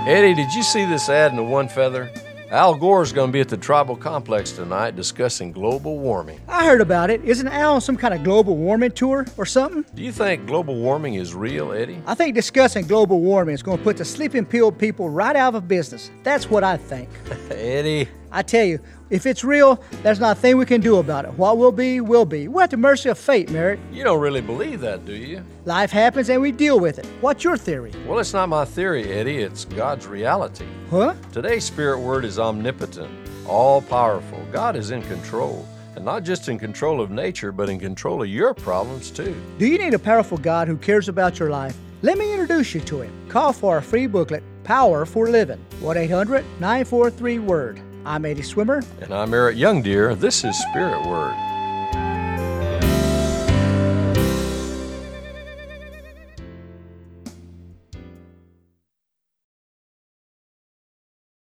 Eddie, did you see this ad in the One Feather? Al Gore's going to be at the Tribal Complex tonight discussing global warming. I heard about it. Isn't Al on some kind of global warming tour or something? Do you think global warming is real, Eddie? I think discussing global warming is going to put the sleeping pill people right out of business. That's what I think. Eddie. I tell you, if it's real, there's not a thing we can do about it. What will be, will be. We're at the mercy of fate, Merritt. You don't really believe that, do you? Life happens and we deal with it. What's your theory? Well, it's not my theory, Eddie. It's God's reality. Huh? Today's spirit word is omnipotent, all-powerful. God is in control, and not just in control of nature, but in control of your problems, too. Do you need a powerful God who cares about your life? Let me introduce you to him. Call for our free booklet, Power for Living. 1-800-943-WORD. I'm Eddie Swimmer. And I'm Eric Youngdeer. This is Spirit Word.